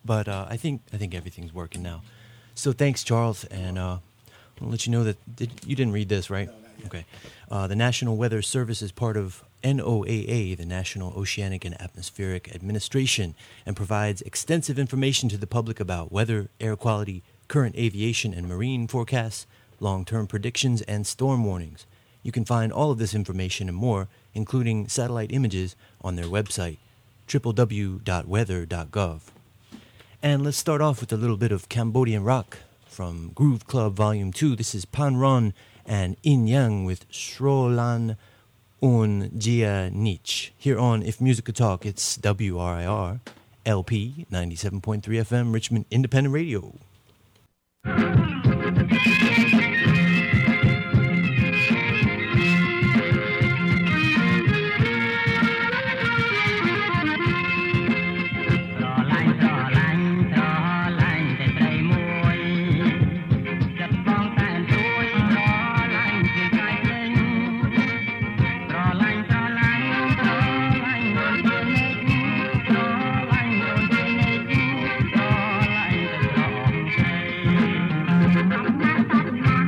but I think everything's working now. So thanks, Charles, and I'll let you know that you didn't read this, right? No, not yet. Okay. The National Weather Service is part of NOAA, the National Oceanic and Atmospheric Administration, and provides extensive information to the public about weather, air quality, current aviation and marine forecasts, long-term predictions, and storm warnings. You can find all of this information and more, including satellite images, on their website, www.weather.gov. And let's start off with a little bit of Cambodian rock from Groove Club Volume 2. This is Pan Ron and In Yang with Shrolan Un Jia Nich. Here on If Music Could Talk, it's WRIR, LP 97.3 FM, Richmond Independent Radio. Thank you.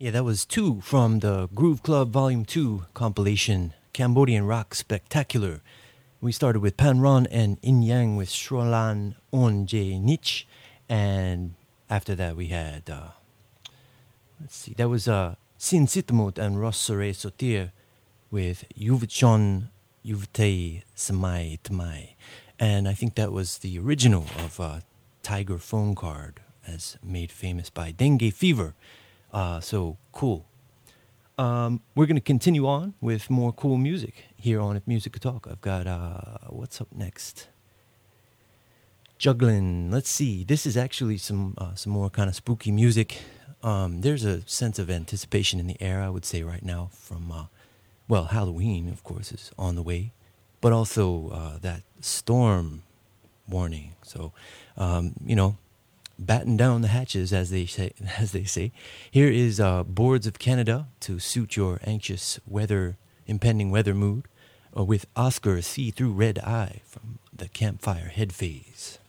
Yeah, that was two from the Groove Club Volume 2 compilation, Cambodian Rock Spectacular. We started with Panron and In Yang with Shrolan Onje Nich. And after that, we had, let's see, that was Sin Sitmut and Rossore Sotir with Yuvchon Yuvtei Samai Tmai. And I think that was the original of Tiger Phone Card, as made famous by Dengue Fever. So cool. We're going to continue on with more cool music here on If Music Could Talk. I've got, what's up next? Juggling. Let's see. This is actually some more kind of spooky music. There's a sense of anticipation in the air, I would say, right now from, Halloween, of course, is on the way, but also that storm warning. So, batten down the hatches, as they say. Here is Boards of Canada to suit your anxious impending weather mood, with Oscar See Through Red Eye from the Campfire Head Phase.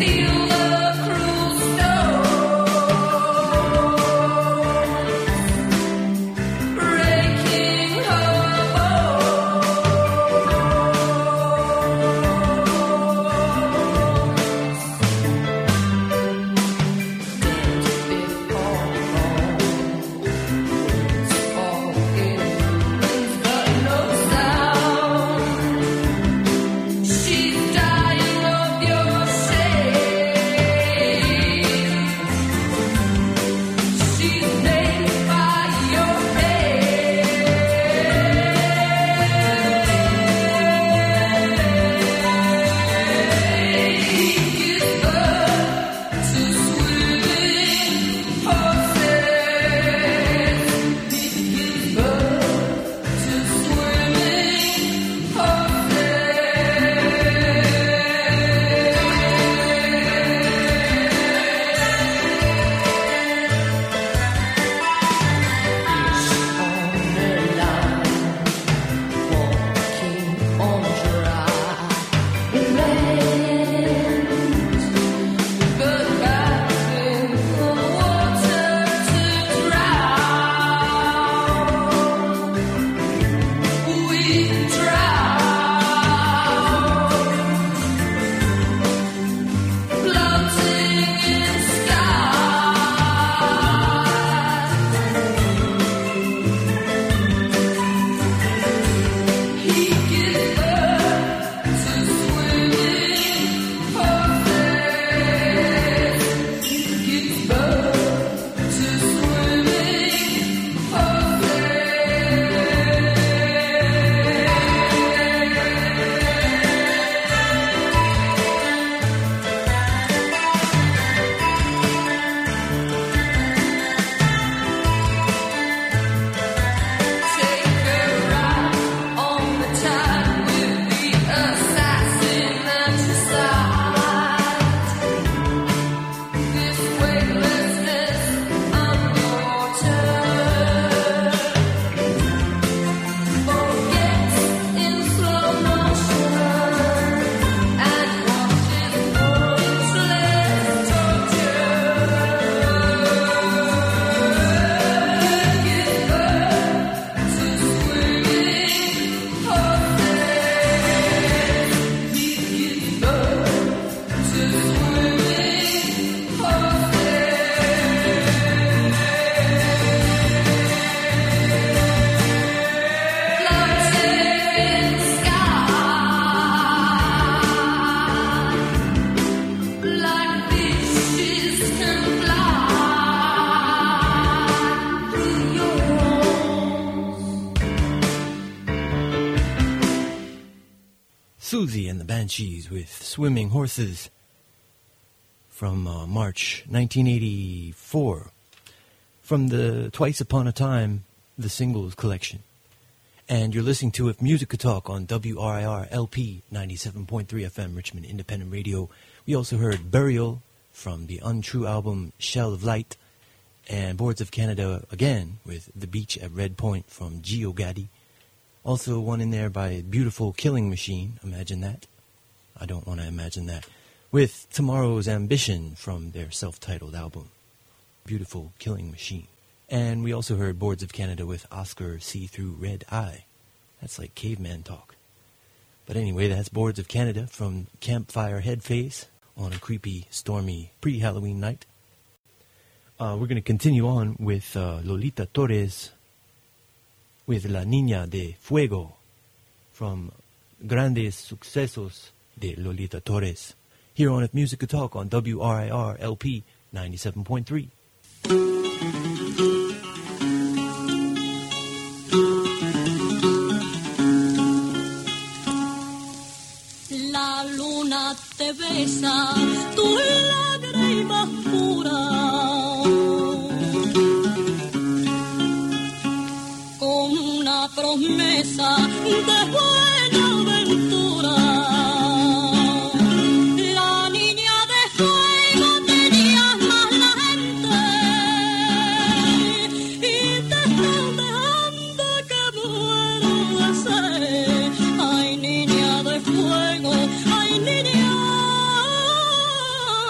Susie and the Banshees with Swimming Horses from March 1984 from the Twice Upon a Time, the Singles Collection. And you're listening to If Music Could Talk on WRIR LP 97.3 FM Richmond Independent Radio. We also heard Burial from the Untrue album Shell of Light, and Boards of Canada again with The Beach at Red Point from Gio Gaddi. Also one in there by Beautiful Killing Machine. Imagine that. I don't want to imagine that. With Tomorrow's Ambition from their self-titled album, Beautiful Killing Machine. And we also heard Boards of Canada with Oscar See Through Red Eye. That's like caveman talk. But anyway, that's Boards of Canada from Campfire Headface on a creepy, stormy pre-Halloween night. We're going to continue on with Lolita Torres with La Niña de Fuego from Grandes Sucesos de Lolita Torres. Here on If Music Could Talk on WRIR LP 97.3. La luna te besa, tu lágrima pura, con una promesa de buena ventura. La niña de fuego te llama la gente y te están dejando que muero de sed. Ay, niña de fuego, ay, niña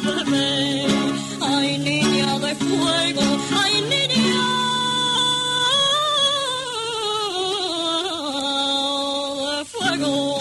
bebé. Ay, niña de fuego, ay, niña de fuego.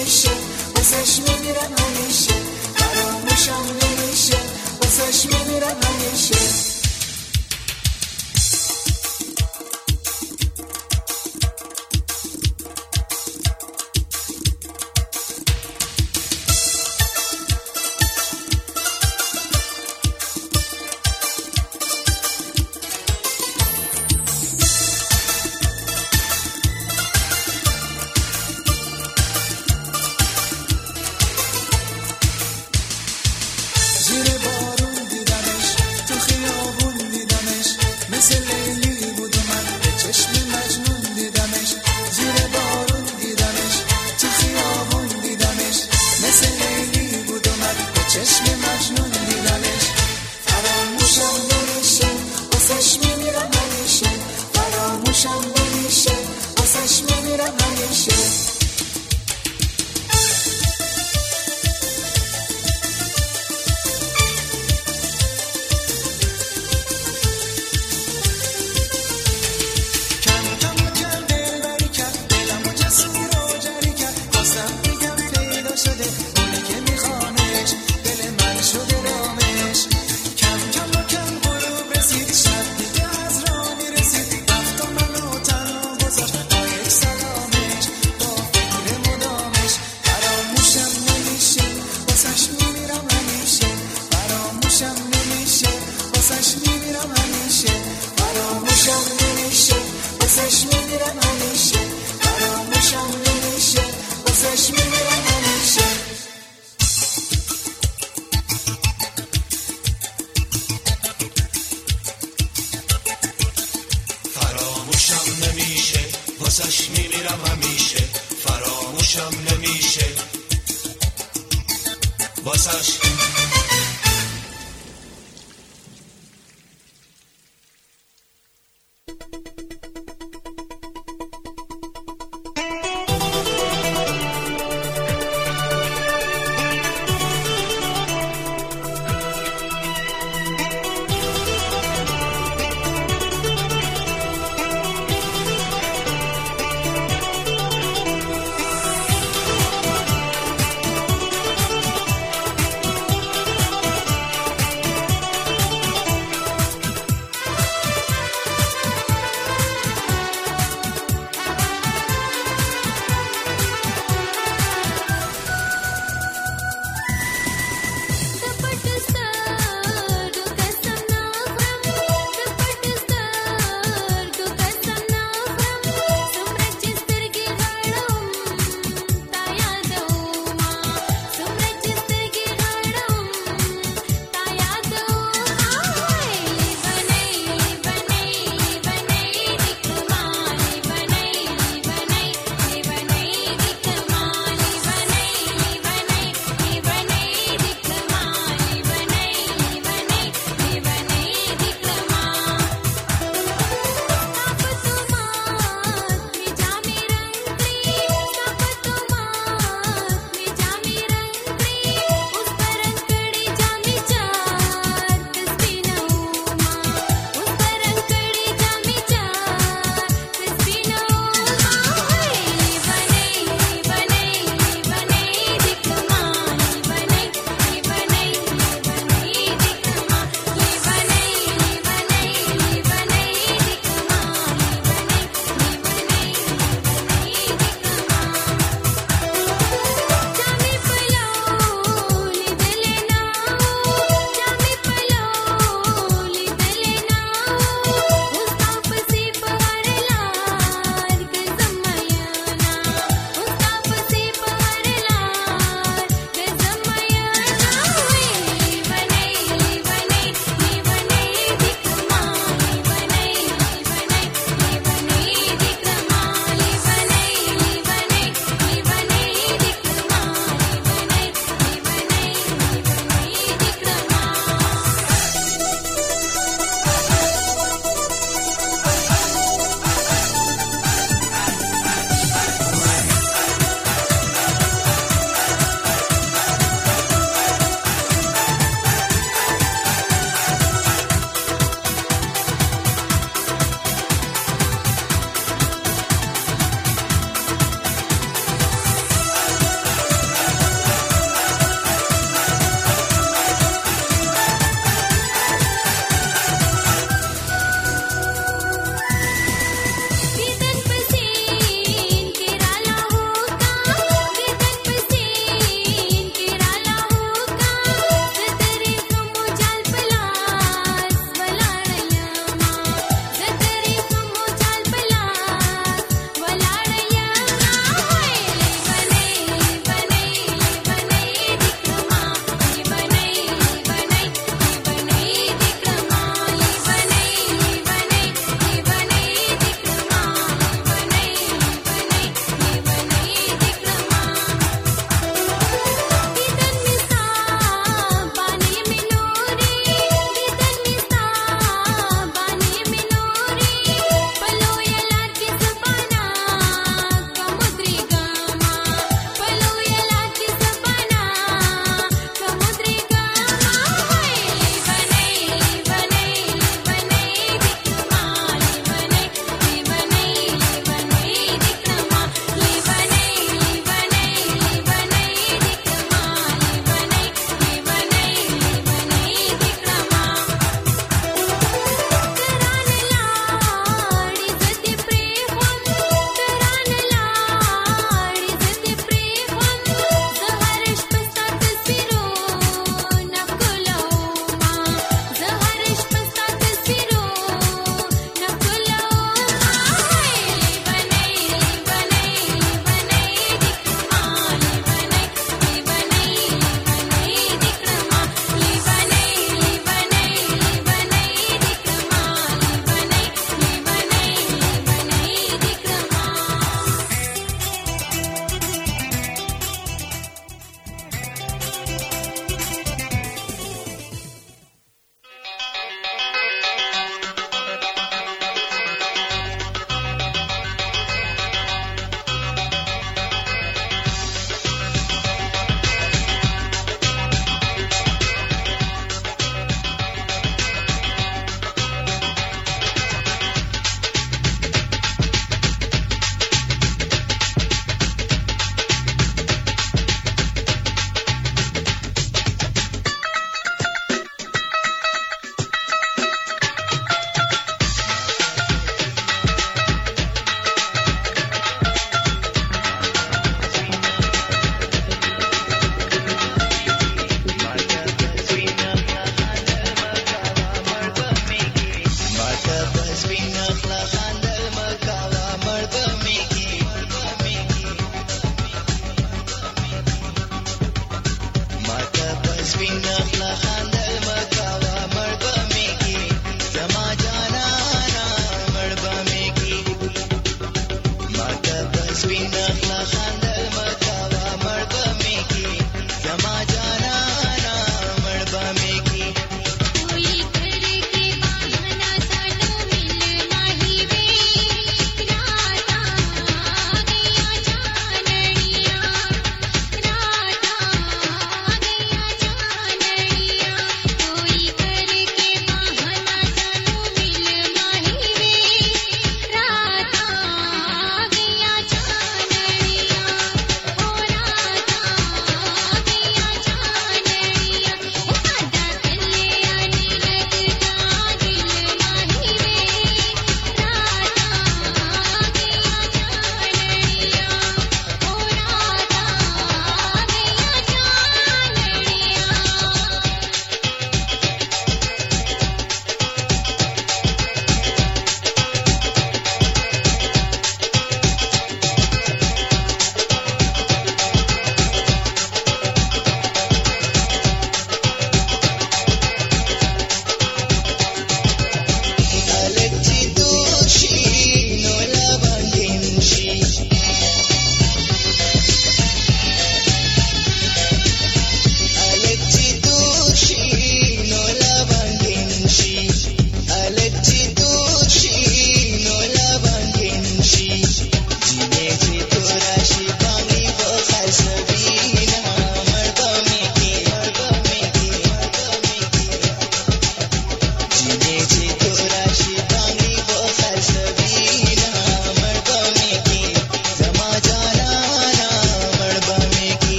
واسش میمیرم همیشه فراموشم نمیشه واسش میمیرم واسش میمیرم همیشه فراموشم نمیشه واسش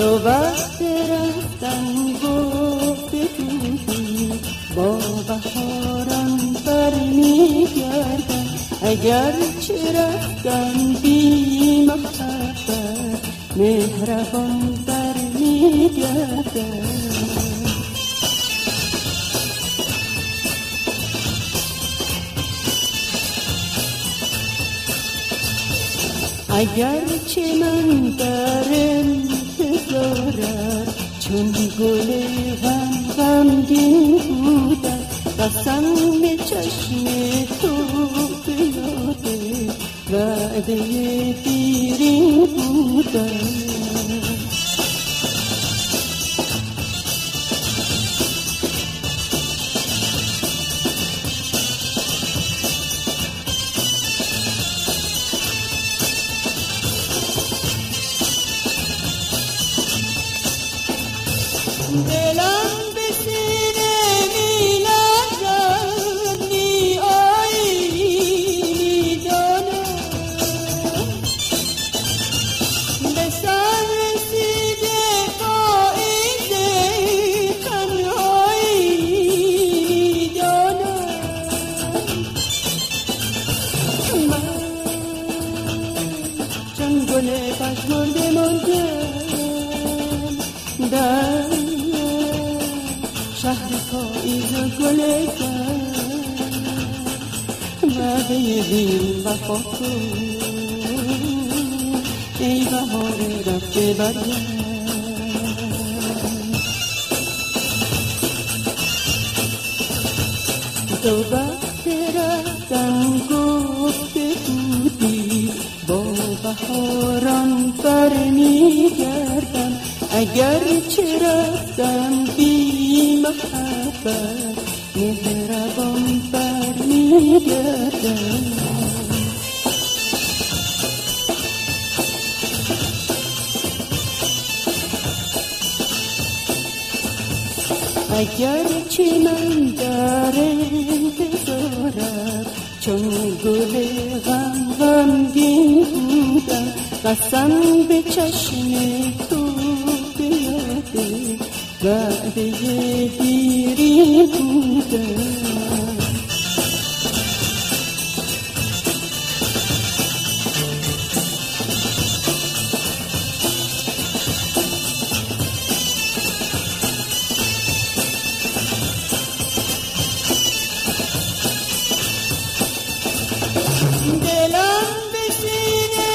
تو وقت رفتن گفته بودی با بهاران برمیگردم اگر چه رفتن بی محبت مهربان برمیگردم اگر چه من در انتظارم چون گل غمگین بودم قسم به چشم تو بیاده وعده دیرین بودم دلم به سینه می‌لرزد می‌آیی می‌دانم به سر رسیده پاییز تنهایی می‌دانم من چون گل پژمرده ماندم در شهر پاییز و گلستان وعده بی وفا کن ای بهار رفته برگرد تو وقت رفتن گفته بودی با بهاران برمیگردم اگر چه رفتم بی محبت مهربان برمیگردم اگر چه من در انتظارم چون گل غمگین بودم قسم به چشم تو بیاده وعده دیری بودم دلم به سینه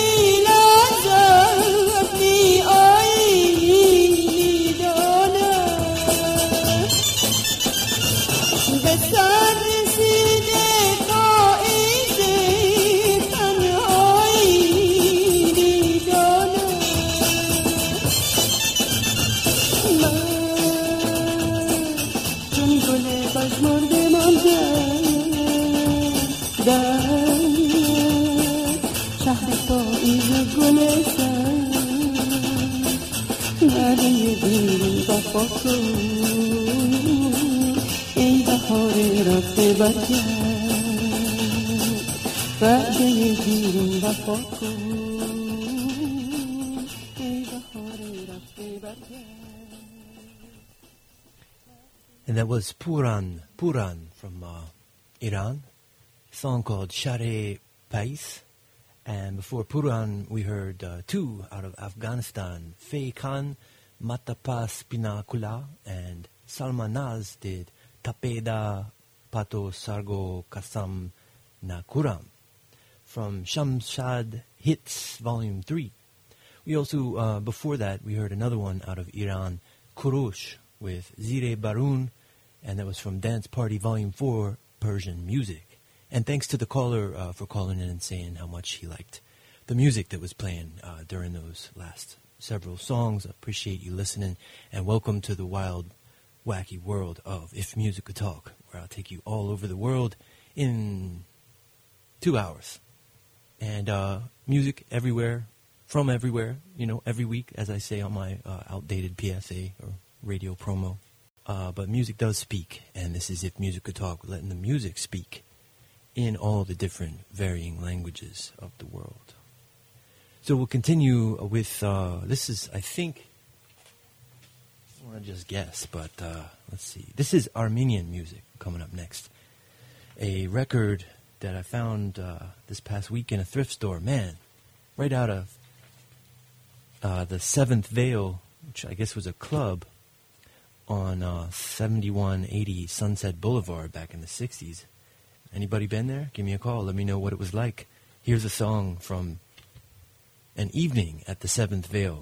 می‌لرزد می‌آیی می‌دانم به سر رسیده پاییز تنهایی می‌دانم من چون گل پژمرده ماندم در شهر پاییز گلستان وعده بی وفا کن ای بهار رفته برگرد وعده بی وفا کن ای بهار رفته برگرد. And that was Puran from Iran, a song called Share Pais. And before Puran, we heard two out of Afghanistan, Faye Khan, Matapas Pinakula, and Salma Naz did Tapeda Pato Sargo Kasam Nakuram from Shamshad Hits Volume 3. We also, before that, we heard another one out of Iran, Kurosh, with Zire Barun, and that was from Dance Party Volume 4, Persian Music. And thanks to the caller for calling in and saying how much he liked the music that was playing during those last several songs. I appreciate you listening, and welcome to the wild, wacky world of If Music Could Talk, where I'll take you all over the world in 2 hours. And music everywhere, from everywhere, every week, as I say on my outdated PSA or radio promo. But music does speak, and this is If Music Could Talk, letting the music speak in all the different varying languages of the world. So we'll continue with, this is, I think, I want to just guess, but let's see. This is Armenian music coming up next. A record that I found this past week in a thrift store. Man, right out of the Seventh Veil, which I guess was a club on 7180 Sunset Boulevard back in the 60s. Anybody been there? Give me a call. Let me know what it was like. Here's a song from an evening at the Seventh Veil.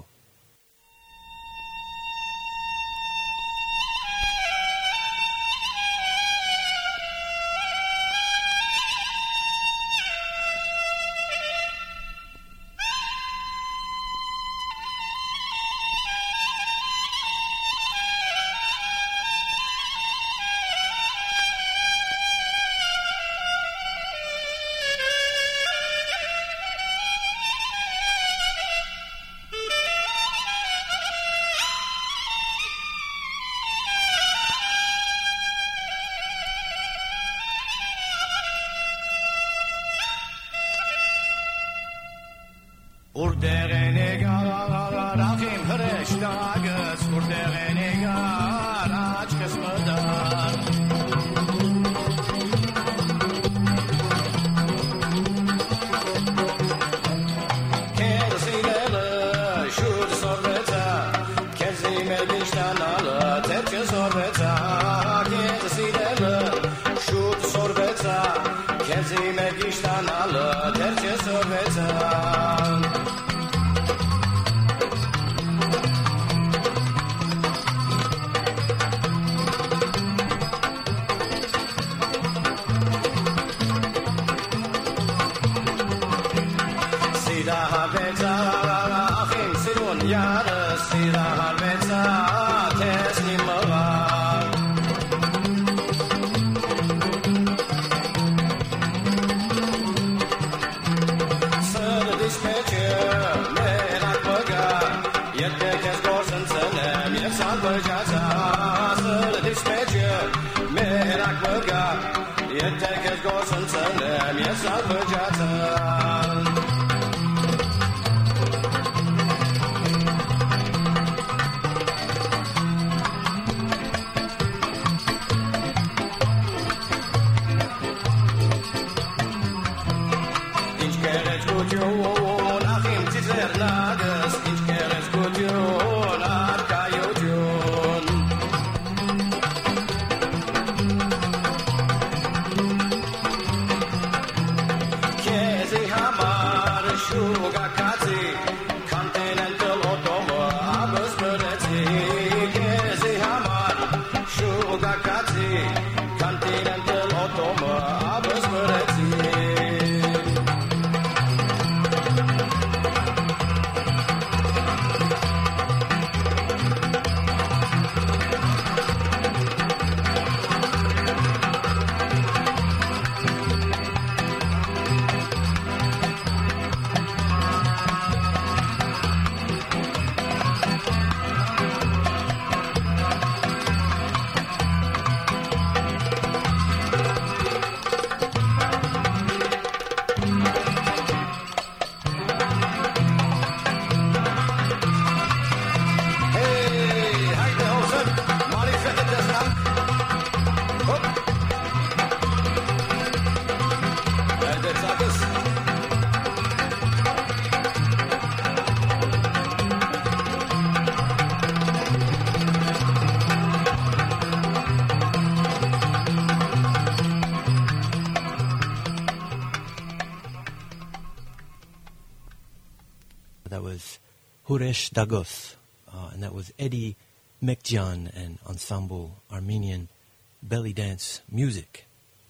Huresh Dagos, and that was Eddie Mekjan and Ensemble Armenian Belly Dance Music.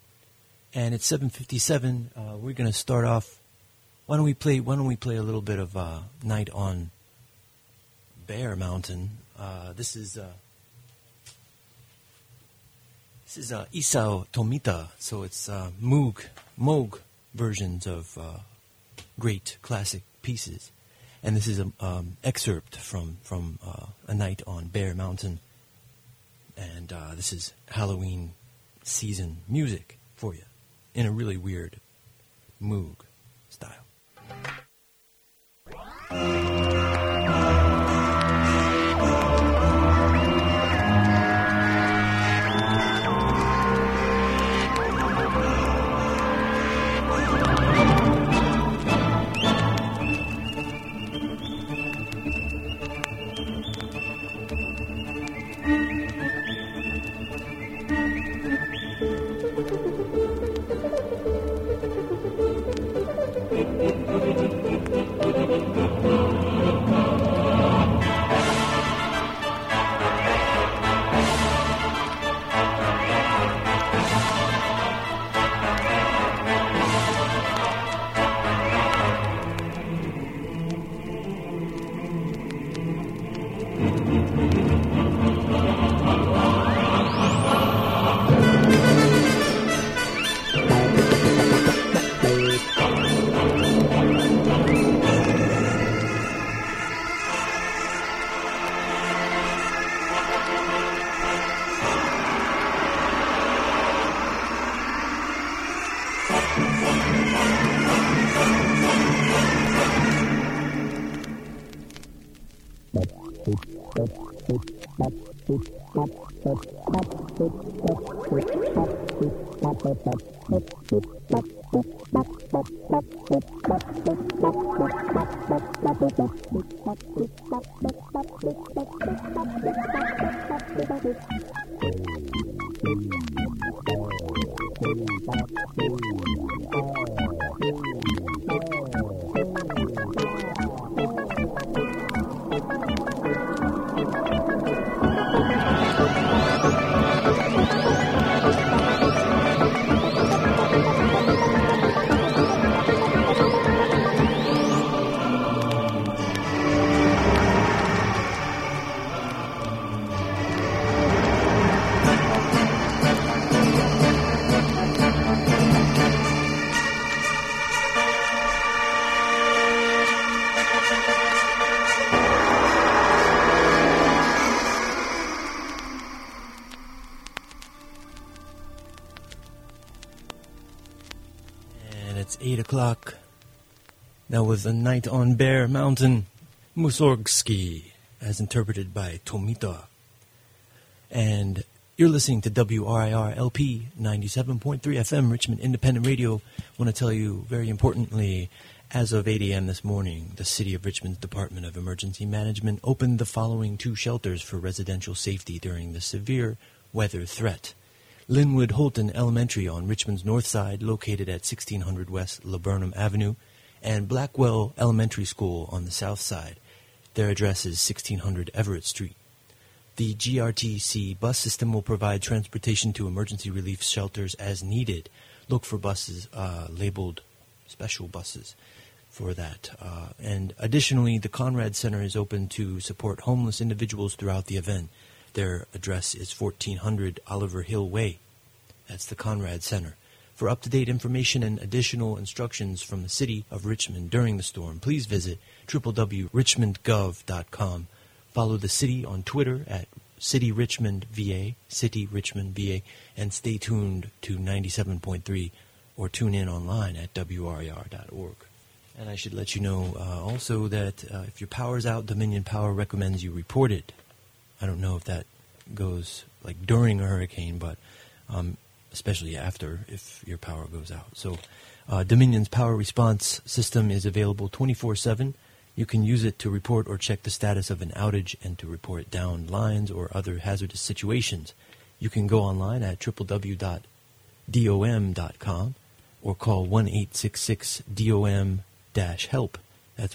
And it's 7:57. We're going to start off. Why don't we play a little bit of Night on Bear Mountain? This is Isao Tomita, so it's Moog versions of great classic pieces. And this is an excerpt from A Night on Bear Mountain. And this is Halloween season music for you in a really weird Moog style. It's 8 o'clock. That was A Night on Bear Mountain, Mussorgsky, as interpreted by Tomita. And you're listening to WRIR LP 97.3 FM, Richmond Independent Radio. I want to tell you, very importantly, as of 8 a.m. this morning, the City of Richmond's Department of Emergency Management opened the following 2 shelters for residential safety during the severe weather threat. Linwood Holton Elementary on Richmond's north side, located at 1600 West Laburnum Avenue, and Blackwell Elementary School on the south side. Their address is 1600 Everett Street. The GRTC bus system will provide transportation to emergency relief shelters as needed. Look for buses labeled special buses for that. And additionally, the Conrad Center is open to support homeless individuals throughout the event. Their address is 1400 Oliver Hill Way. That's the Conrad Center. For up-to-date information and additional instructions from the City of Richmond during the storm, please visit www.richmondgov.com. Follow the city on Twitter at CityRichmondVA, CityRichmondVA, and stay tuned to 97.3 or tune in online at WRIR.org. And I should let you know also that if your power's out, Dominion Power recommends you report it. I don't know if that goes like during a hurricane, but especially after if your power goes out. So Dominion's power response system is available 24/7. You can use it to report or check the status of an outage and to report downed lines or other hazardous situations. You can go online at www.dom.com or call 1-866-DOM-HELP. That's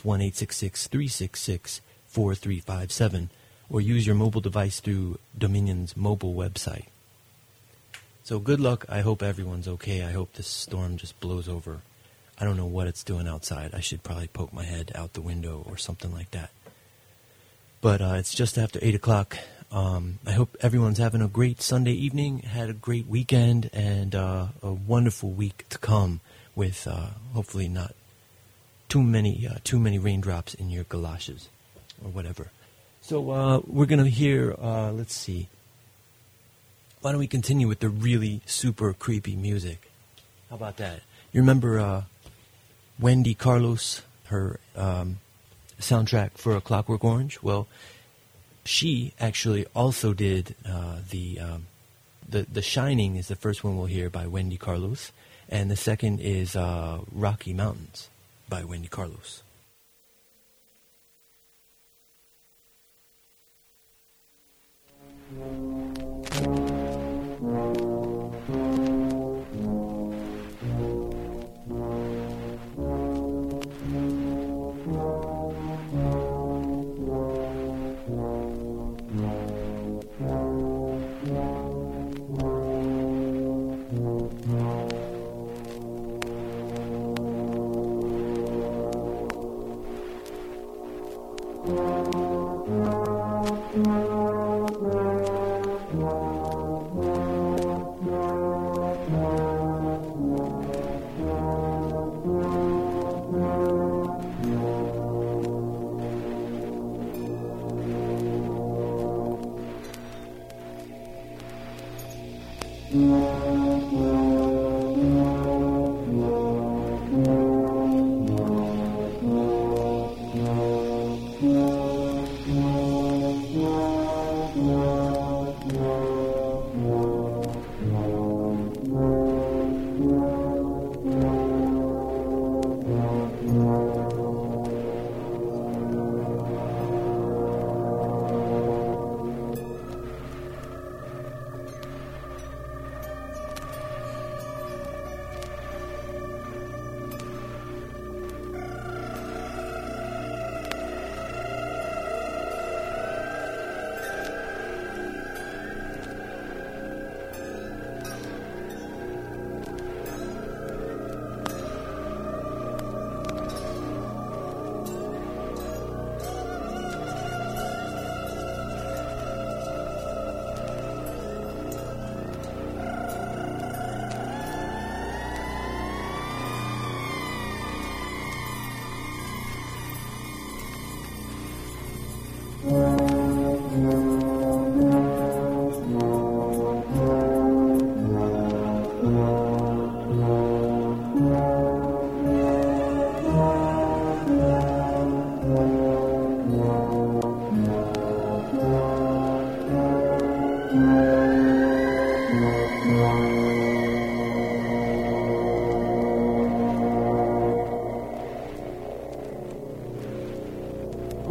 1-866-366-4357. Or use your mobile device through Dominion's mobile website. So good luck. I hope everyone's okay. I hope this storm just blows over. I don't know what it's doing outside. I should probably poke my head out the window or something like that. But it's just after 8 o'clock. I hope everyone's having a great Sunday evening, had a great weekend, and a wonderful week to come with hopefully not too many raindrops in your galoshes or whatever. So we're going to hear, let's see, why don't we continue with the really super creepy music? How about that? You remember Wendy Carlos, her soundtrack for A Clockwork Orange? Well, she actually also did the Shining is the first one we'll hear by Wendy Carlos, and the second is Rocky Mountains by Wendy Carlos.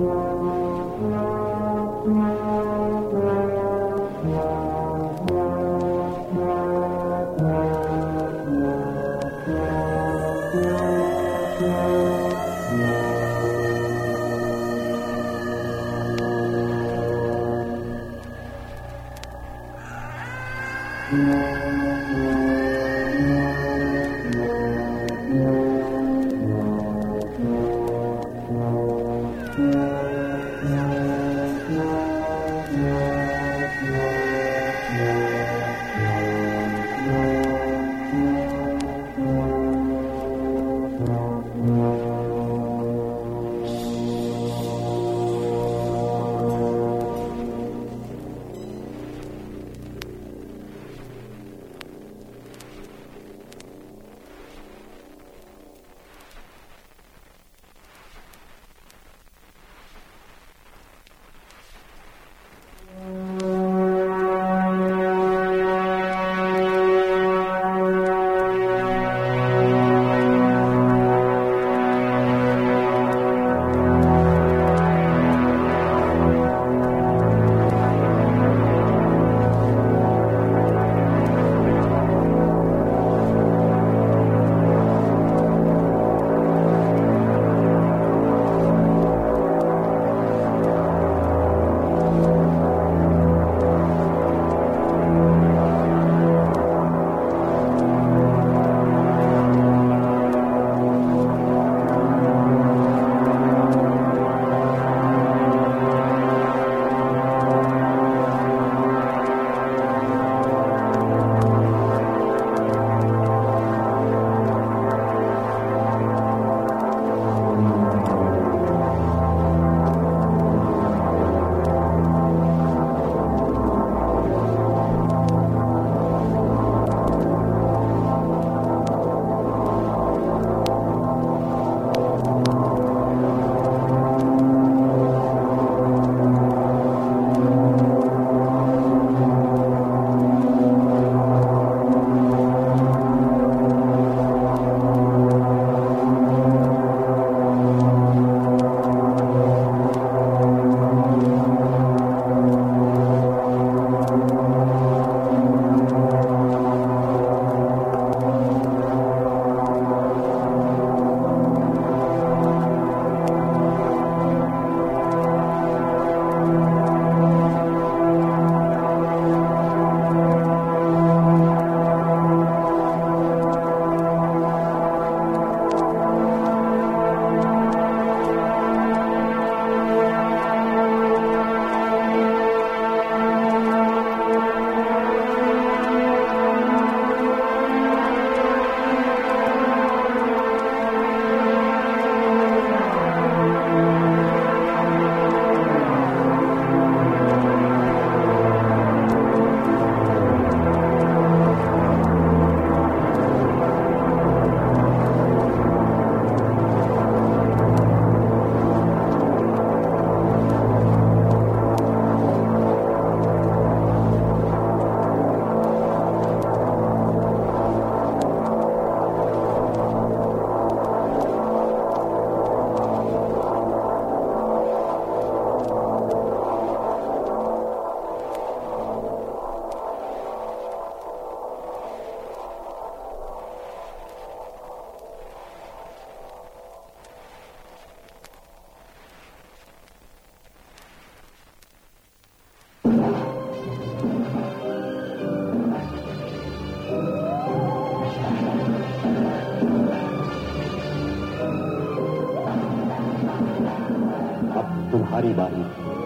तुम्हारी बारी।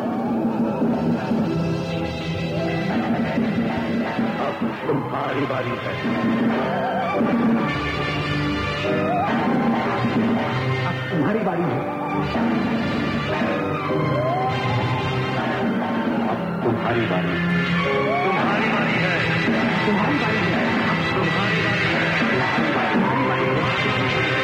अब तुम्हारी बारी है। अब तुम्हारी बारी है। अब तुम्हारी बारी। तुम्हारी बारी है। तुम्हारी बारी है। तुम्हारी बारी है। तुम्हारी बारी है।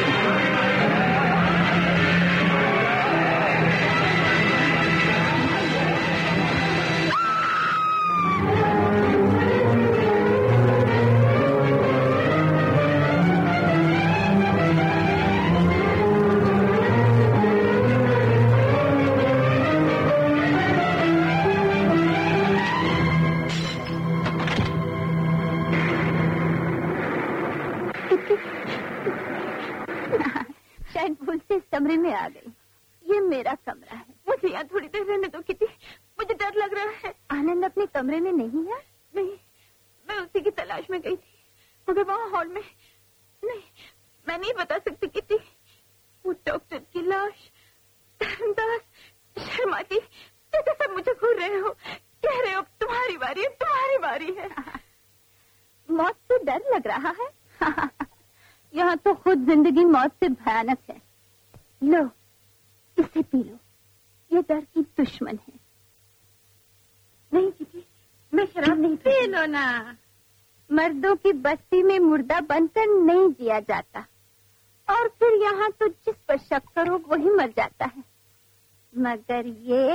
से इस कमरे में आ गई। ये मेरा कमरा है। मुझे यहाँ थोड़ी देर रहने दो किटी, मुझे डर लग रहा है। आनंद अपने कमरे में नहीं है? नहीं, मैं उसी की तलाश में गई थी, मगर वहाँ हॉल में नहीं। मैं नहीं बता सकती किटी। वो डॉक्टर की लाश, धर्मदास, शर्मा जी, जैसे सब मुझे घूर रहे हो, कह रहे हो तुम्हारी बारी है, तुम्हारी बारी है। मौत से डर लग रहा है? यहाँ तो खुद जिंदगी मौत से भयानक है। लो, इसे पी लो, ये डर की दुश्मन है। नहीं किटी, मैं शराब नहीं पी लो ना। मर्दों की बस्ती में मुर्दा बनकर नहीं जिया जाता, और फिर यहाँ तो जिस पर शक करो वही मर जाता है। मगर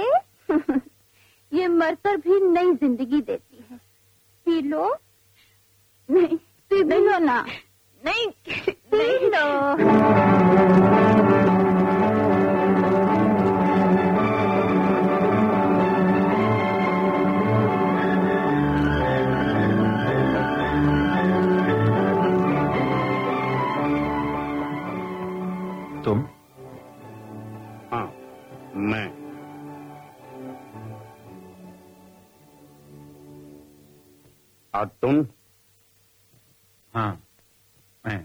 ये मरकर भी नई जिंदगी देती है। पी लो। नहीं, पी लो ना। नहीं, पी लो। तुम? हाँ, मैं। और तुम? हाँ, मैं।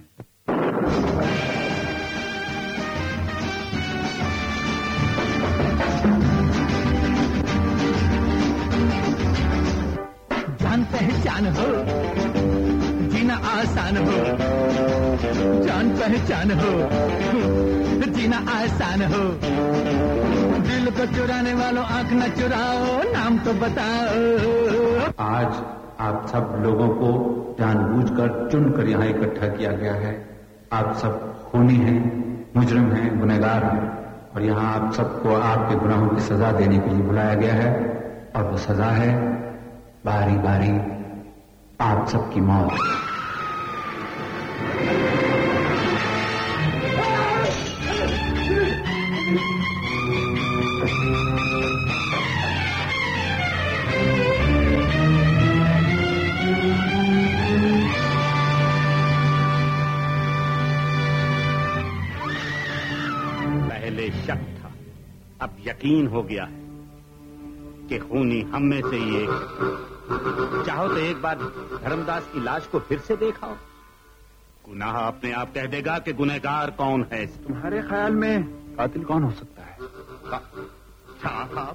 जान पहचान हो, जीना आसान हो। जान पहचान हो, जीना आसान हो। दिल को चुराने वालों आंख न चुराओ, नाम तो बताओ। आज आप सब लोगों को जानबूझकर चुनकर यहाँ इकट्ठा किया गया है। आप सब खूनी हैं, मुजरिम हैं, गुनहगार हैं, और यहाँ आप सबको आपके गुनाहों की सजा देने के लिए बुलाया गया है। और वो सजा है बारी बारी आप सबकी मौत। पहले शक था, अब यकीन हो गया है कि खूनी हम में से ही एक है। चाहो तो एक बार धर्मदास की लाश को फिर से देखाओ, गुनाह अपने आप कह देगा कि गुनहगार कौन है। तुम्हारे ख्याल में कातिल कौन हो सकता है? साहब,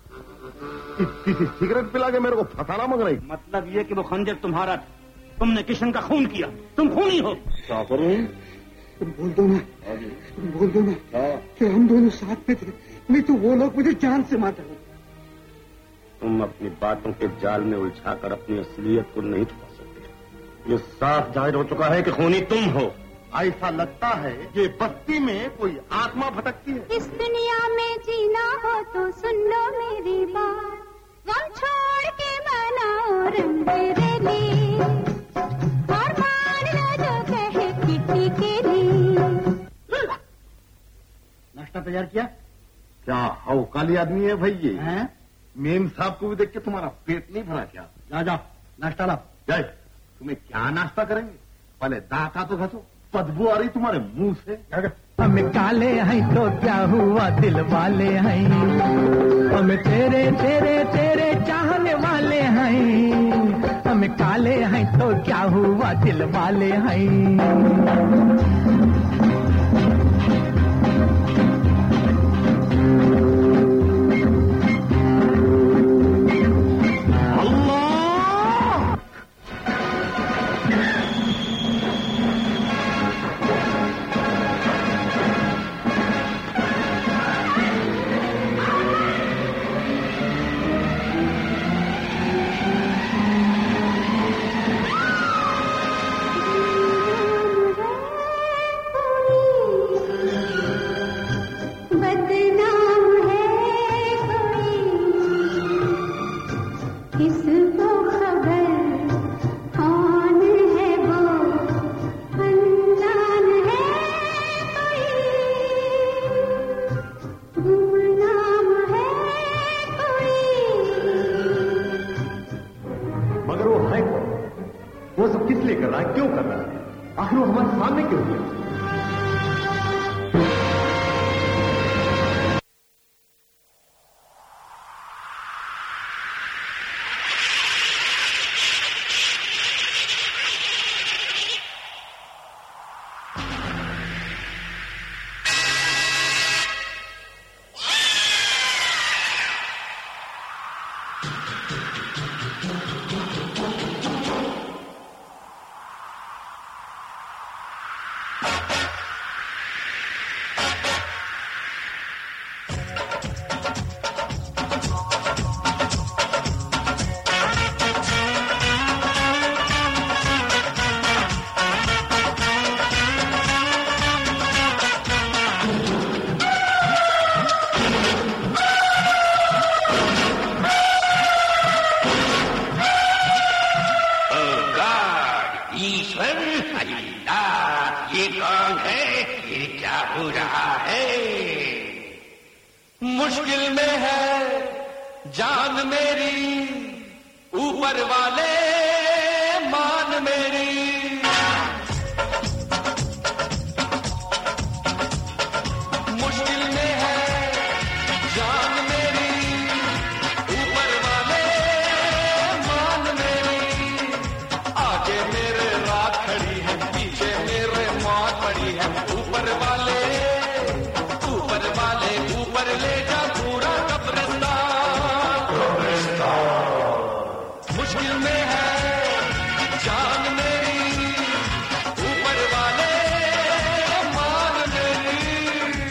सिगरेट पिला के मेरे को फसाना मंग रही। मतलब ये कि वो खंजर तुम्हारा था, तुमने किशन का खून किया, तुम खूनी हो। क्या करूं? तुम बोल दो ना, तुम बोल दो ना कि हम दोनों साथ में थे, नहीं तो वो लोग मुझे जान से मार देंगे। तुम अपनी बातों के जाल में उलझाकर अपनी असलियत को नहीं छुपा सकते। ये साफ जाहिर हो चुका है कि खूनी तुम हो। ऐसा लगता है कि बस्ती में कोई आत्मा भटकती है। इस दुनिया में जीना हो तो सुन लो मेरी बात, गम छोड़ के मनाओ रंगरेली, और मान लो जो कहे किटी के लिए। नाश्ता तैयार किया? क्या अवकाली आदमी है भाई ये? हैं? मेम साहब को भी देख के तुम्हारा पेट नहीं भरा क्या? जा जाओ नाश्ता लाओ। जाए, तुम्हें क्या नाश्ता करेंगे? पहले दांत तो घसो, बदबू आ रही तुम्हारे मुंह से। हम काले हैं तो क्या हुआ, दिल वाले हैं। हम तेरे तेरे तेरे चाहने वाले हैं। हम काले हैं तो क्या हुआ, दिल वाले हैं। आखिर वो हमारे सामने क्यों है? मुश्किल में है जान मेरी, ऊपर वाले मान मेरी। मुश्किल में है जान मेरी, ऊपर वाले मान मेरी। आगे मेरे रात खड़ी है, पीछे मेरे मौत पड़ी है। ऊपर वाले ऊपर ले जा पूरा कब्रिस्तान। मुश्किल में है जान मेरी, ऊपर वाले मान मेरी।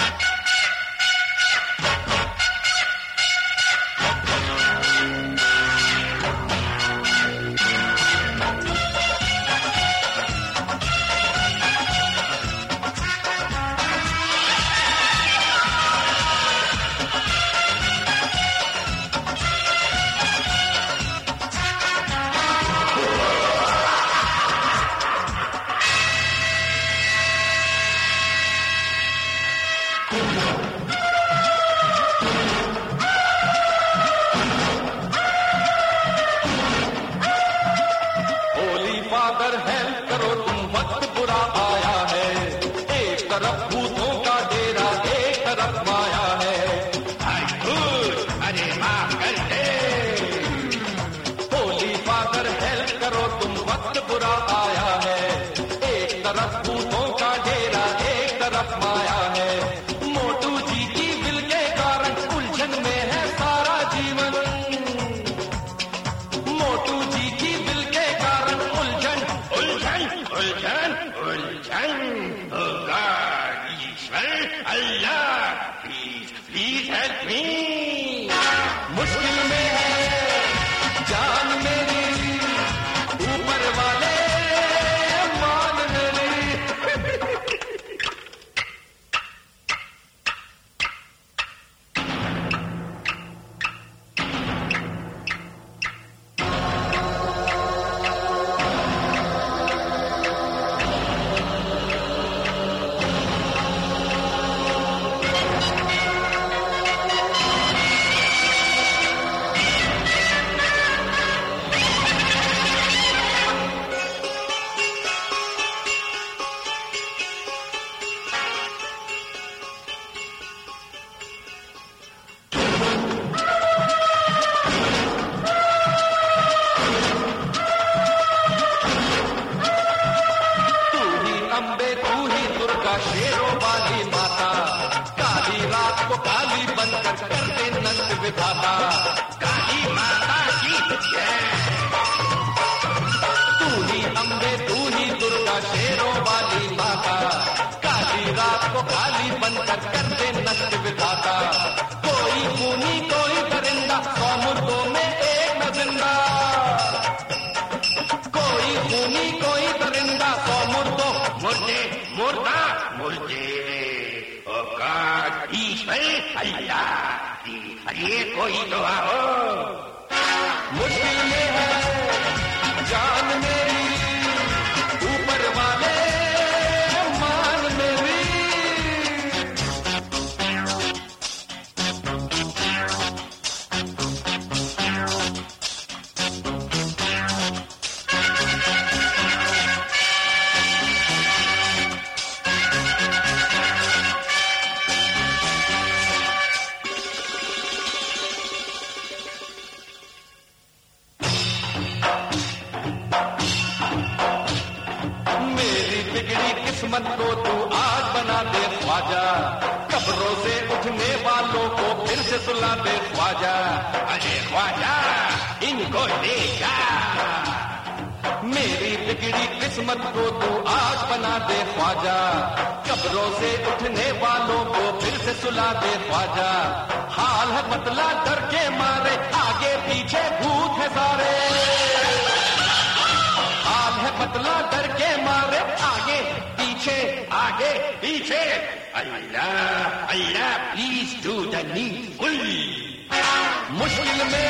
मुश्किल में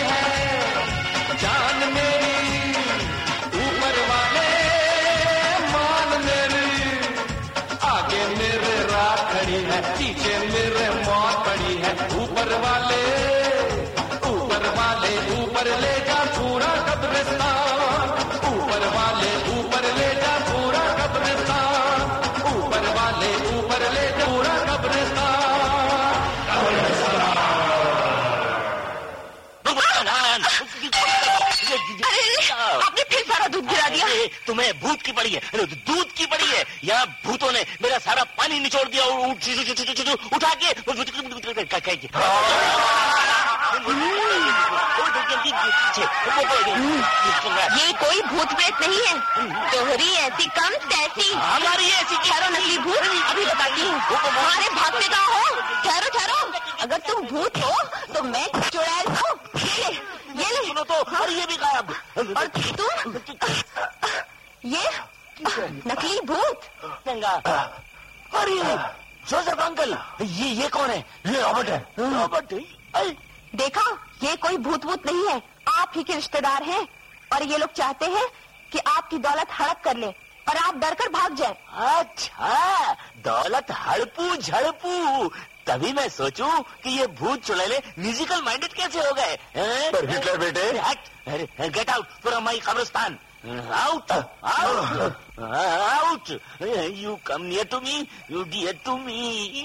है जान मेरी, ऊपर वाले मान मेरी। आगे मेरे रात खड़ी है, पीछे नीचे मेरे मौत पड़ी है ऊपर वाले ऊपर ले जा पूरा कब्रिस्तान ऊपर वाले ऊपर ले जा पूरा कब्रिस्तान ऊपर वाले ऊपर ले जा पूरा आपने फिर सारा दूध गिरा दिया। तुम्हें भूत की पड़ी है, दूध की पड़ी है। यहाँ भूतों ने मेरा सारा पानी निचोड़ दिया और उठा के ये कोई भूत प्रेत नहीं है, तोहरी ऐसी कम तैसी हमारी ऐसी ठहरो नकली भूत, अभी बताती हूँ। हमारे भागते कहाँ हो? ठहरो ठहरो, अगर तुम भूत हो तो मैं चुड़ैल हूँ। ये ले सुनो तो, और ये भी गायब। और तुम ये नकली भूत। अरे जोसेफ अंकल, ये कौन है? ये रॉबर्ट है। रॉबर्ट देखा, ये कोई भूत वूत नहीं है, आप ही के रिश्तेदार हैं और ये लोग चाहते हैं कि आपकी दौलत हड़प कर ले और आप डर कर भाग जाए। अच्छा, दौलत हड़पू झड़पू, तभी मैं सोचूं कि ये भूत चुड़ैले म्यूजिकल माइंडेड कैसे हो गए। पर हिटलर बेटे, गेट आउट फ्रॉम माय कब्रिस्तान, out out out, you come near to me, you dear to me.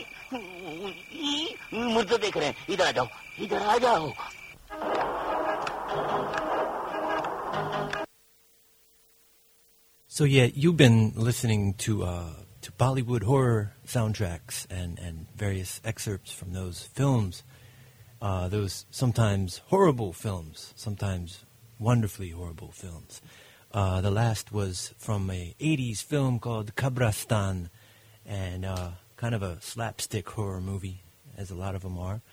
मुझे देख रहे हैं, इधर आ जाओ, इधर आ जाओ। So yeah, you've been listening to Bollywood horror soundtracks and various excerpts from those films. Those sometimes horrible films, sometimes wonderfully horrible films. The last was from a 80s film called Kabristan, and kind of a slapstick horror movie, as a lot of them are.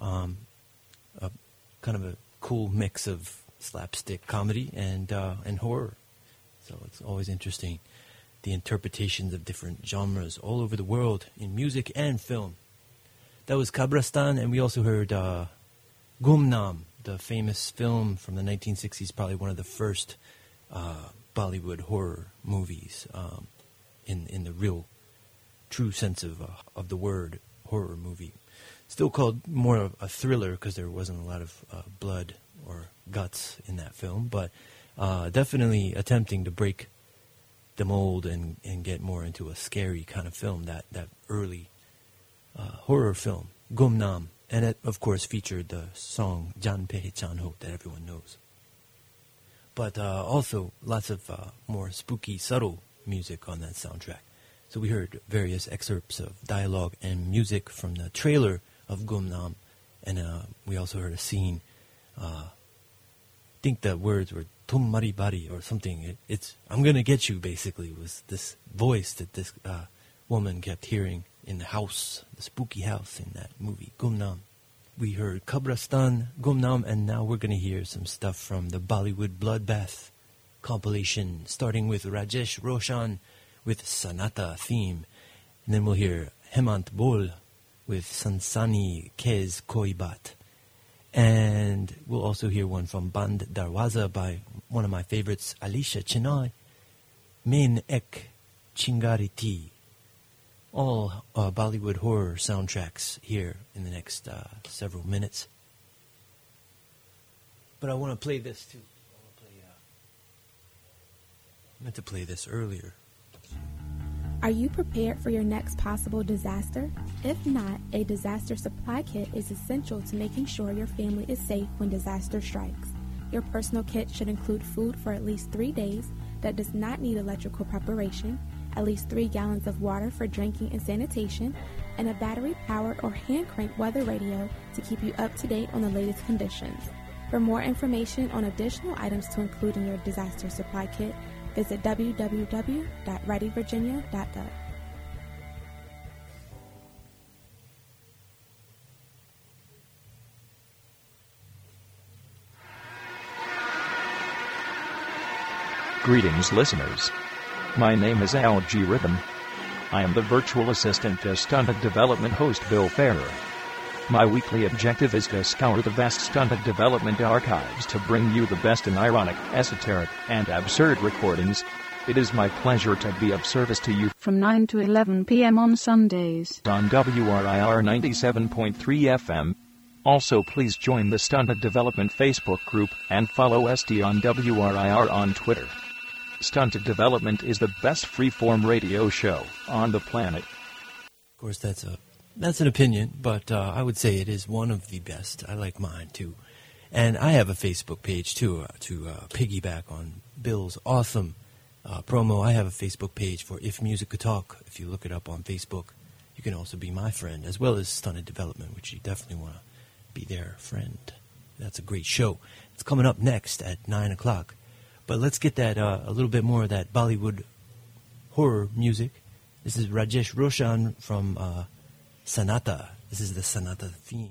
Kind of a cool mix of slapstick comedy and horror. So it's always interesting, the interpretations of different genres all over the world in music and film. That was Kabristan, and we also heard Gumnam, the famous film from the 1960s, probably one of the first Bollywood horror movies in the real, true sense of the word horror movie. Still called more of a thriller because there wasn't a lot of blood or guts in that film, but definitely attempting to break the mold and get more into a scary kind of film, that early horror film, Gumnam. And it, of course, featured the song Jaan Pehchan Ho that everyone knows. But also lots of more spooky, subtle music on that soundtrack. So we heard various excerpts of dialogue and music from the trailer of Gumnam. And we also heard a scene, I think the words were Tum Mari Bari or something. It's I'm gonna get you, basically, was this voice that this woman kept hearing in the house, the spooky house in that movie, Gumnam. We heard Kabristan, Gumnam, and now we're gonna hear some stuff from the Bollywood Bloodbath compilation, starting with Rajesh Roshan with Sanata theme, and then we'll hear Hemant Bol with Sansani Kez Koi Baat. And we'll also hear one from Band Darwaza by one of my favorites, Alisha Chennai, Main Ek Chingariti. All Bollywood horror soundtracks here in the next several minutes. But I want to play this too. I meant to play this earlier. Are you prepared for your next possible disaster? If not, a disaster supply kit is essential to making sure your family is safe when disaster strikes. Your personal kit should include food for at least 3 days that does not need electrical preparation, at least 3 gallons of water for drinking and sanitation, and a battery-powered or hand-cranked weather radio to keep you up to date on the latest conditions. For more information on additional items to include in your disaster supply kit, visit www.readyvirginia.gov. Greetings, listeners. My name is Al G. Rhythm. I am the virtual assistant to Stunted Development host Bill Ferrer. My weekly objective is to scour the vast Stunted Development archives to bring you the best in ironic, esoteric, and absurd recordings, It is my pleasure to be of service to you from 9 to 11 p.m. on Sundays on WRIR 97.3 FM. Also, please join the Stunted Development Facebook group and follow ST on WRIR on Twitter. Stunted Development is the best free-form radio show on the planet. Of course, that's an opinion, but I would say it is one of the best. I like mine, too. And I have a Facebook page, too, to piggyback on Bill's awesome promo. I have a Facebook page for If Music Could Talk. If you look it up on Facebook, you can also be my friend, as well as Stunted Development, which you definitely want to be their friend. That's a great show. It's coming up next at 9 o'clock. But let's get that a little bit more of that Bollywood horror music. This is Rajesh Roshan from Sanata. This is the Sanata theme.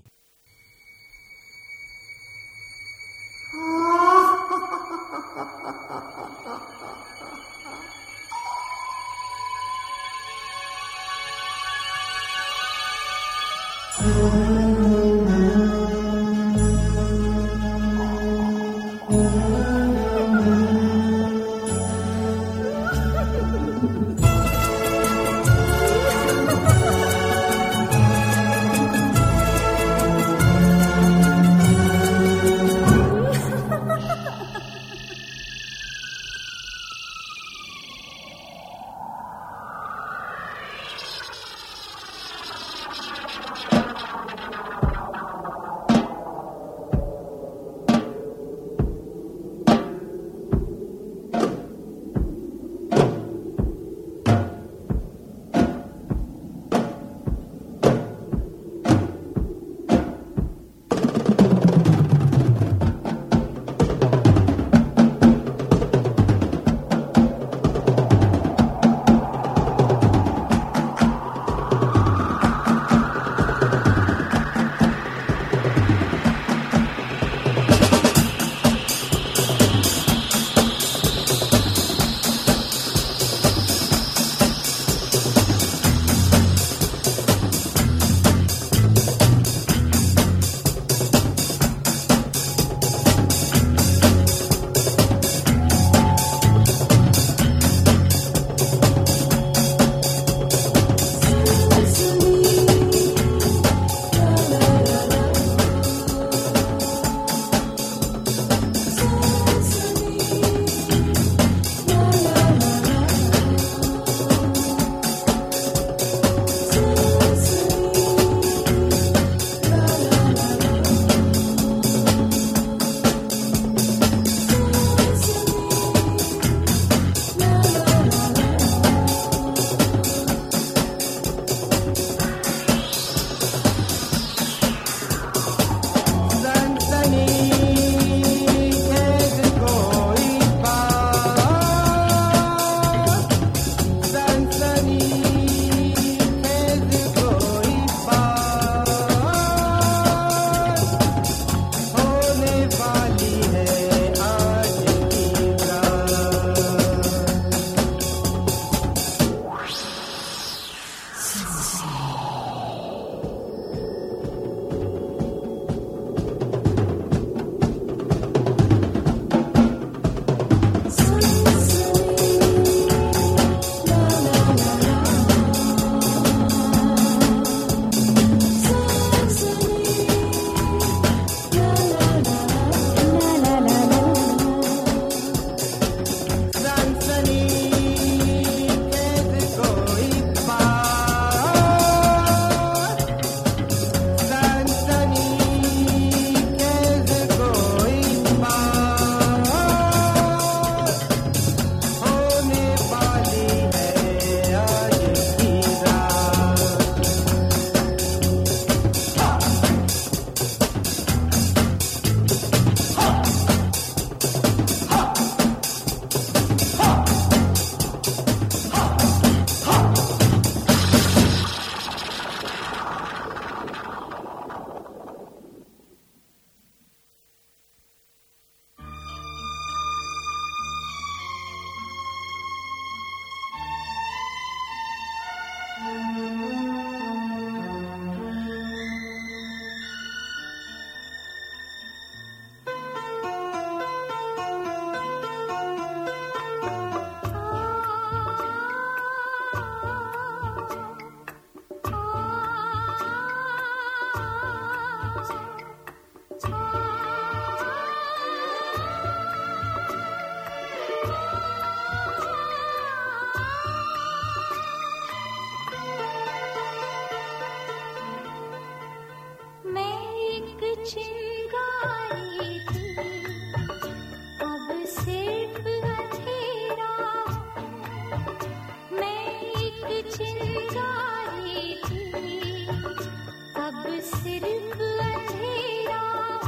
चिंगारी थी, अब सिर्फ अंधेरा हूँ। मैं एक चिंगारी थी, अब सिर्फ अंधेरा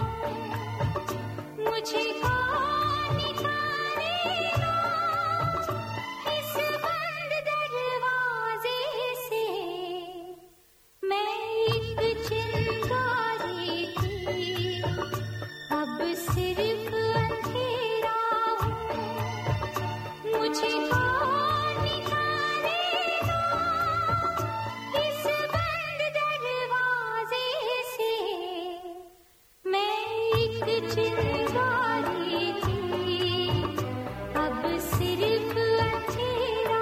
हूँ। मुझे कौन निकालेगा इस बंद दरवाजे से। मैं एक चिंगारी थी, अब सिर्फ अंधेरा हूँ। मुझे कौन निकालेगा इस बंद दरवाजे से। मैं एक चिंगारी थी, अब सिर्फ अंधेरा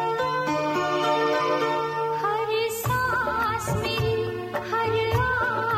हर सांस मेरी, हर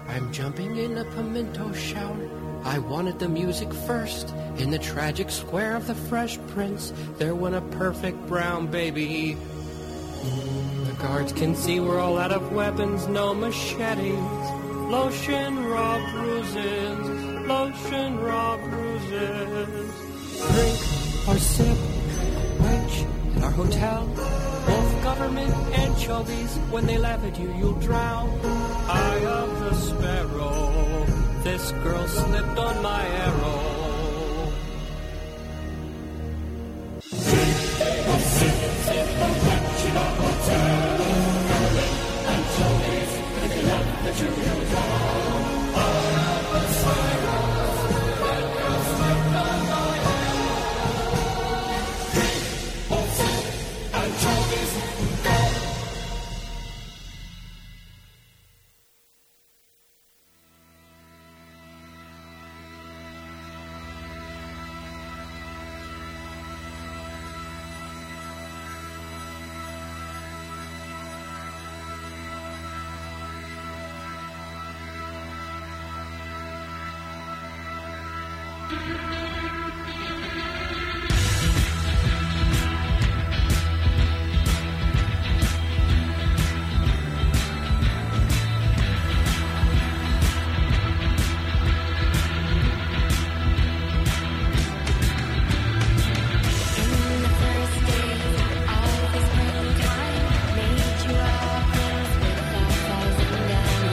I'm jumping in a pimento shower. I wanted the music first. In the tragic square of the Fresh Prince, there went a perfect brown baby. The guards can see we're all out of weapons, no machetes. Lotion, raw bruises, lotion, raw bruises. Drink or sip, which at our hotel, both government anchovies, when they laugh at you, you'll drown. Eye of the sparrow, this girl slipped on my arrow.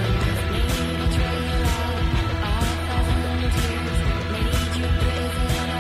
Tears made you prison.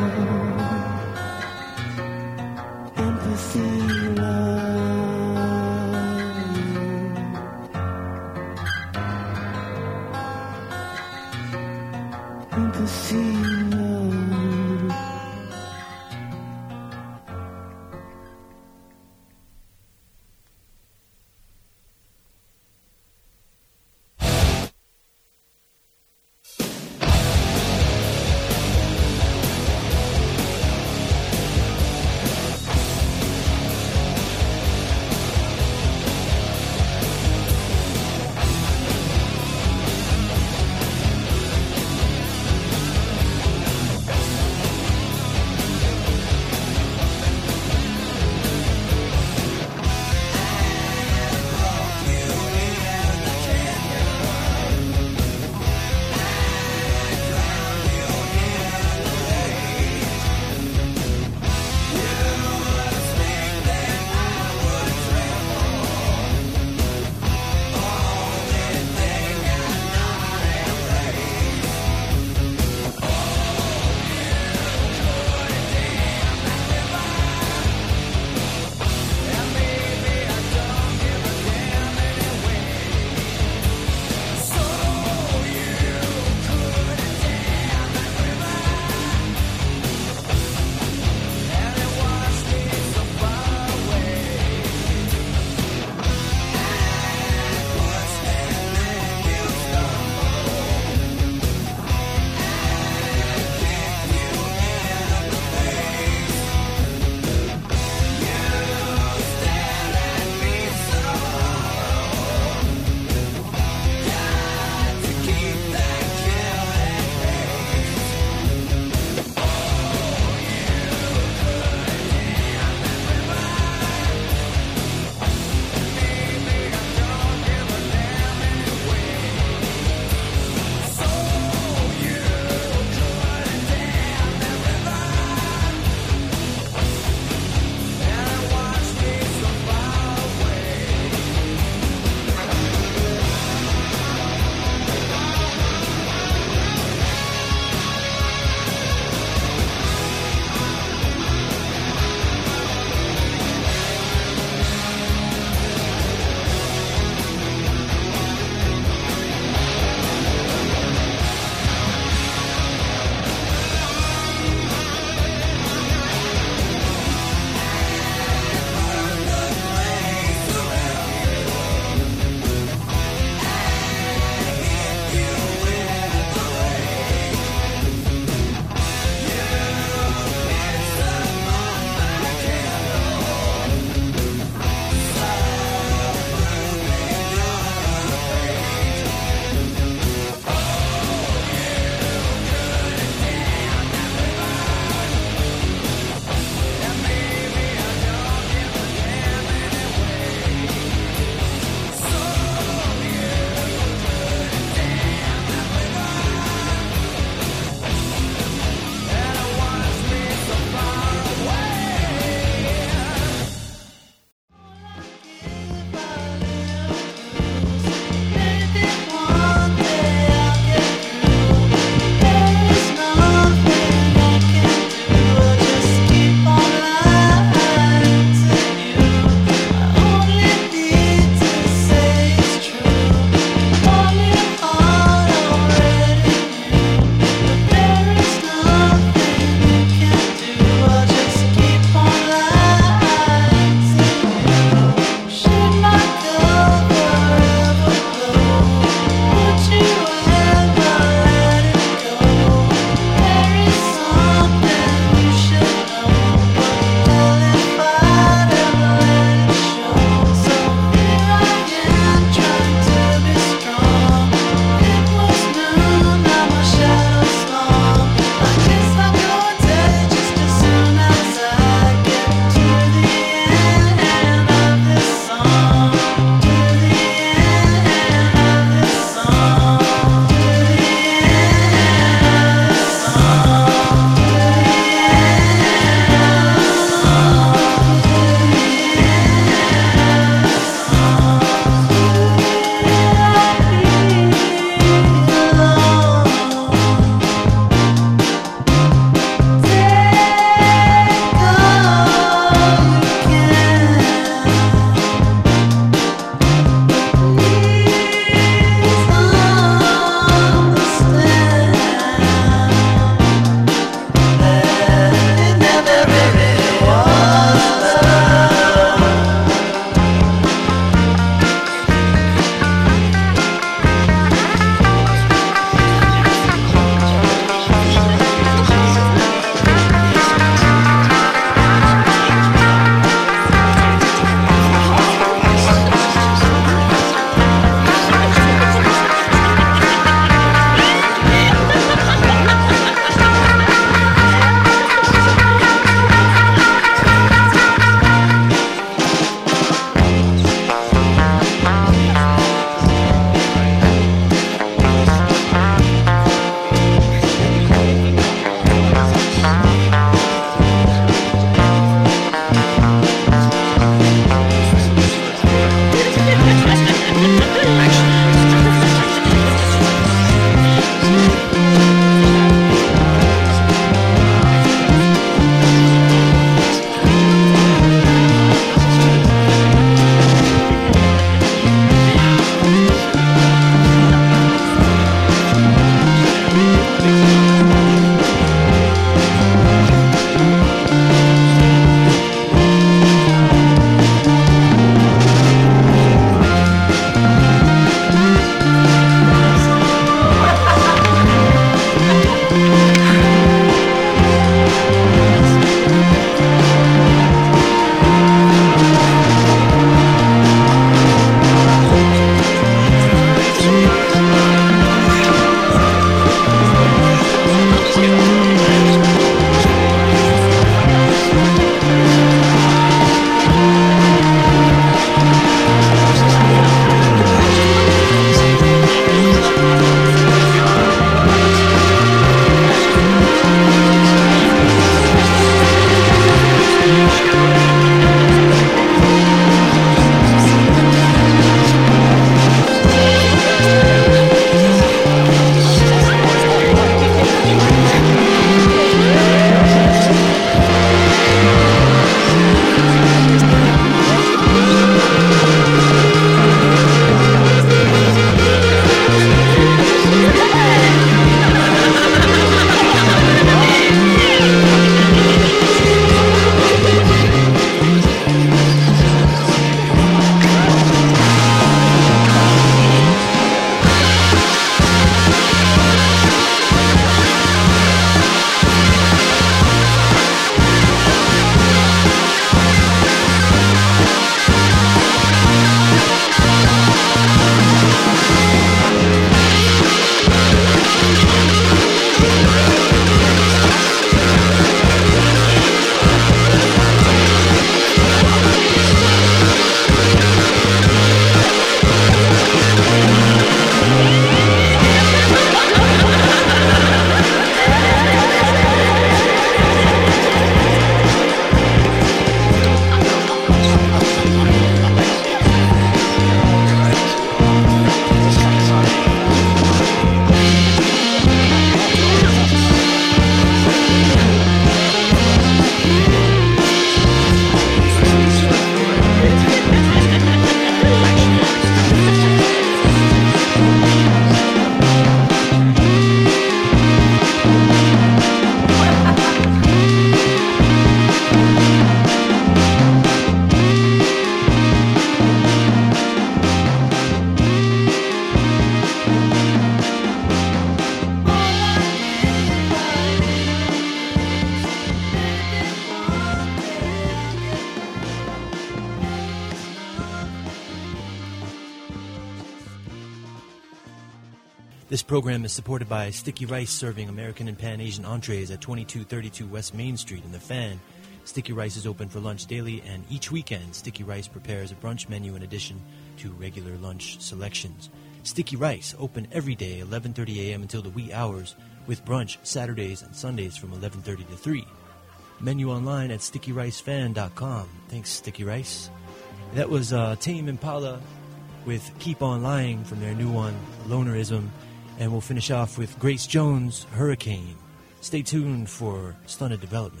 This program is supported by Sticky Rice, serving American and Pan-Asian entrees at 2232 West Main Street in the Fan. Sticky Rice is open for lunch daily, and each weekend, Sticky Rice prepares a brunch menu in addition to regular lunch selections. Sticky Rice, open every day, 11:30 a.m. until the wee hours, with brunch Saturdays and Sundays from 11:30 to 3. Menu online at stickyricefan.com. Thanks, Sticky Rice. That was Tame Impala with Keep On Lying from their new one, Lonerism. And we'll finish off with Grace Jones, Hurricane. Stay tuned for Stunted Development.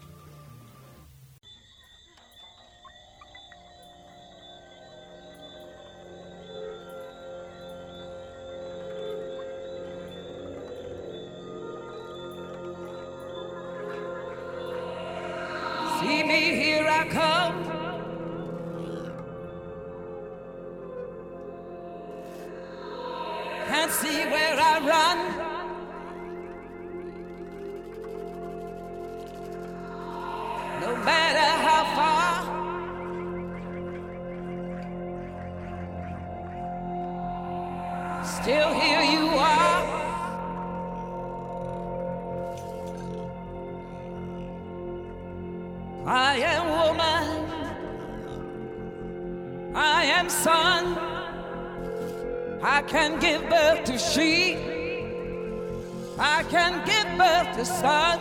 See me, here I come. Can't see where I run. No matter how far. Still here you are. I am woman, I am son, I can give birth to sheep, I can give birth to son.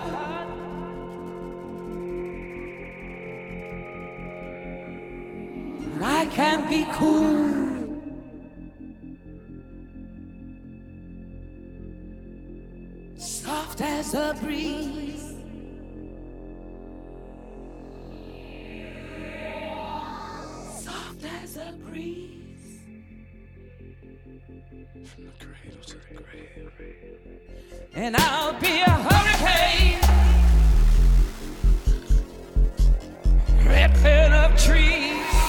And I can be cool, soft as a breeze. As a breeze, from the cradle to the grave, and I'll be a hurricane, ripping up trees.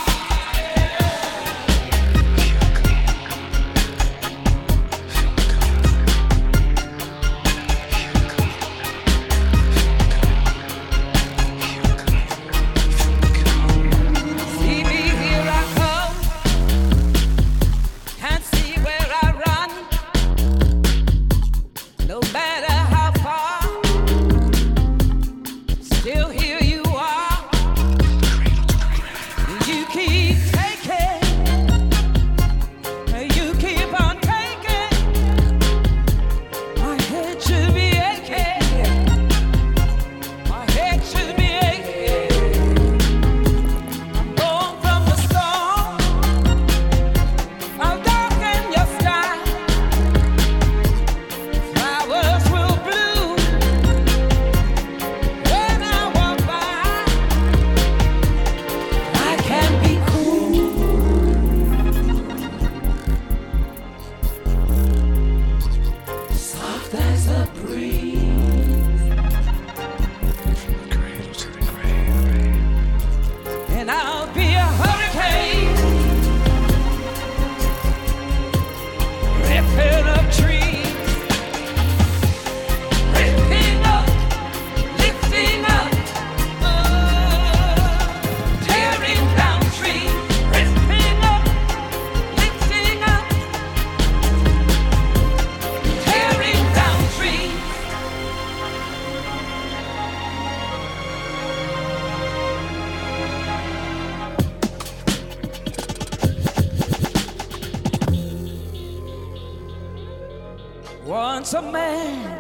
Once a man,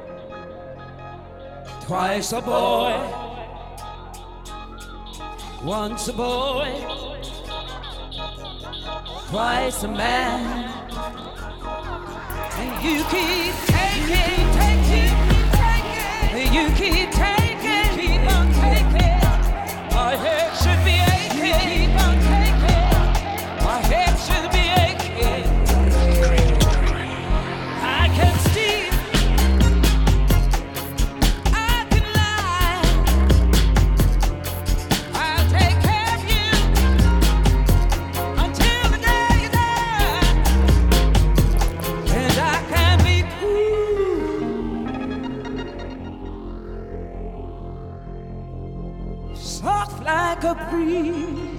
twice a boy. Once a boy, twice a man. And you keep taking, you keep taking, keep on taking. My head should be aching, keep on taking. My head should be aching. I can steal, I can lie, I'll take care of you until the day you die. And I can be cool, soft like a breeze.